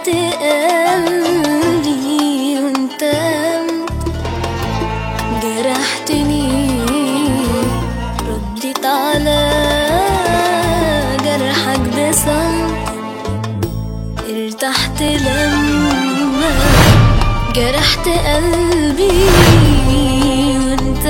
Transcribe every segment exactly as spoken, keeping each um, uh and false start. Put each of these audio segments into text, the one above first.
جرحت قلبي وانت جرحتني، رديت على جرحك بصمت، ارتحت لما جرحت قلبي وانت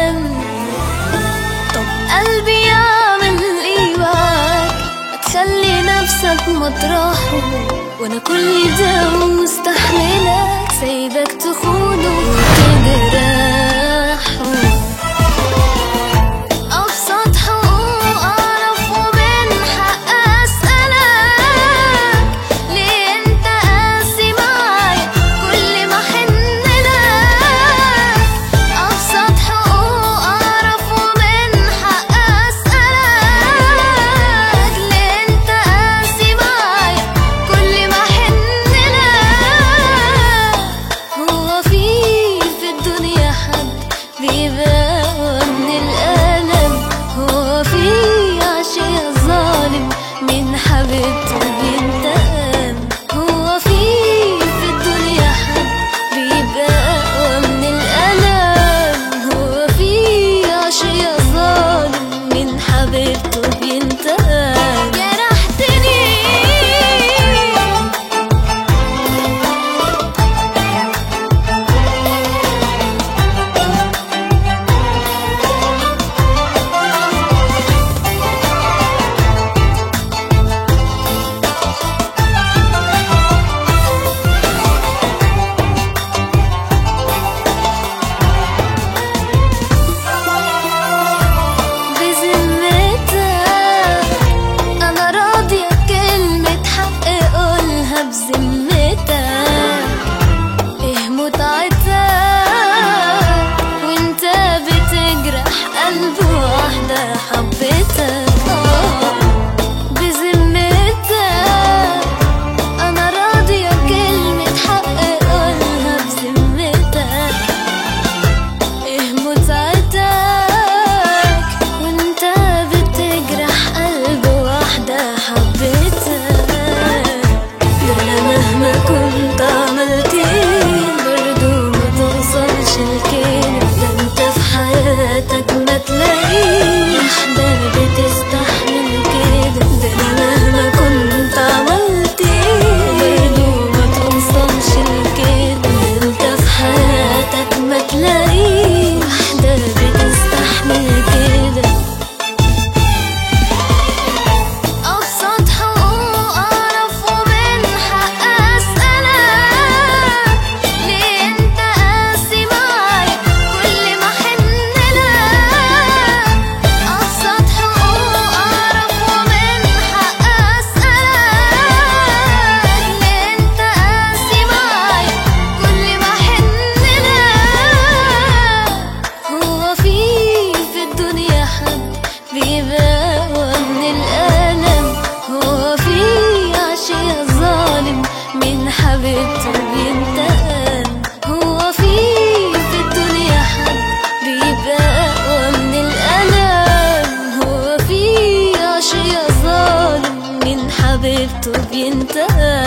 طب قلبي يعمل ايه معاك؟ هتخلي نفسك مطرحه، وانا كل ده مستحملك، سايبك تخونه وتجرحه. ابسط حقوق اعرف ومن حق اسالك، ليه انت قاسي معايا كل ما احنلك؟ ابسط حقوق اعرف ومن حق اسالك، ليه انت قاسي معايا كل ما احنلك؟ هو في في الدنيا حد بيبقى من الألم؟ هو في عشية ظالم من حبيبته بينتقم؟ هو في في الدنيا حد بيبقى من الألم؟ هو في عشية ظالم من حبيبته بينتقم؟ جرحتني بذمتك، ايه متعتك وانت بتجرح قلب واحدة حبتك؟ اه بذمتك انا راضية كلمة حق اقولها بذمتك، ايه متعتك وانت بتجرح قلب واحدة حبتك؟ مهما كنت عملت ايه برضو ما توصلش لكده، ده انت في حياتك ما تلاقيش ده بتستحمل كده. ده انا مهما كنت عملت ايه برضو ما توصلش لكده، ده انت في حياتك ما تلاقيش ده بتستحمل كده. بيبقى من الألم، هو في عشية ظالم من حبيبته بينتقم؟ هو في في الدنيا حد بيبقى من الألم؟ هو في عشية ظالم من حبيبته بينتقم؟